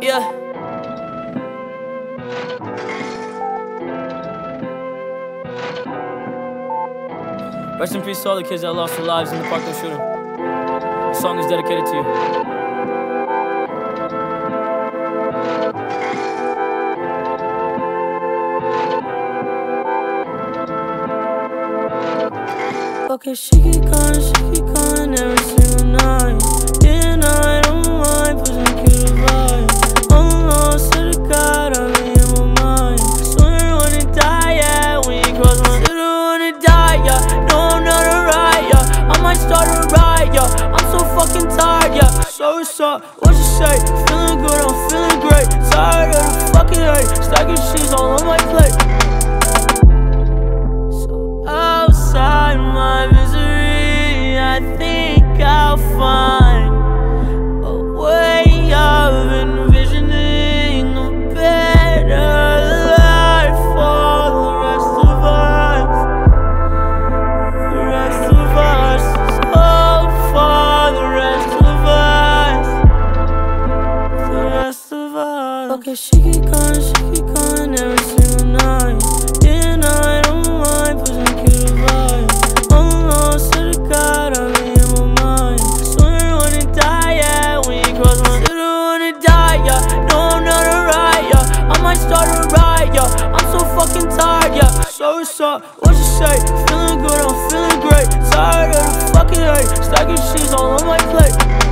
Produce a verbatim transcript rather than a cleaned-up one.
Yeah. Rest in peace to all the kids that lost their lives in the Parkland shooting. This song is dedicated to you. Okay, she keep calling, she keep calling every single night. Yeah, and I don't mind pushing cute vibe. Almost to the God, I'm in my mind. Swear I wanna die, yeah, when you cross my Swear I wanna die, yeah. No, I'm not alright, yeah. I might start a riot, yeah. I'm so fucking tired, yeah. So what's up? What you say? Feeling good, I'm feeling great. Tired of the fucking hate. Stacking cheese all on my plate. Outside my misery, I think I'll find a way of envisioning a better life for the rest of us. The rest of us, hope for the rest of us. The rest of us. Okay, she keep calling, she keep calling every single night. Yeah, and I don't mind pushing cute vibe. Almost to the God, I'm in my mind. Swear I wanna die, yeah, when you cross my Swear I wanna die, yeah. No, I'm not alright, yeah. I might start a riot, yeah. I'm so fucking tired, yeah. So what's up? What you say? Feeling good, I'm feeling great. Tired of the fucking hate. Stacking cheese all on my plate.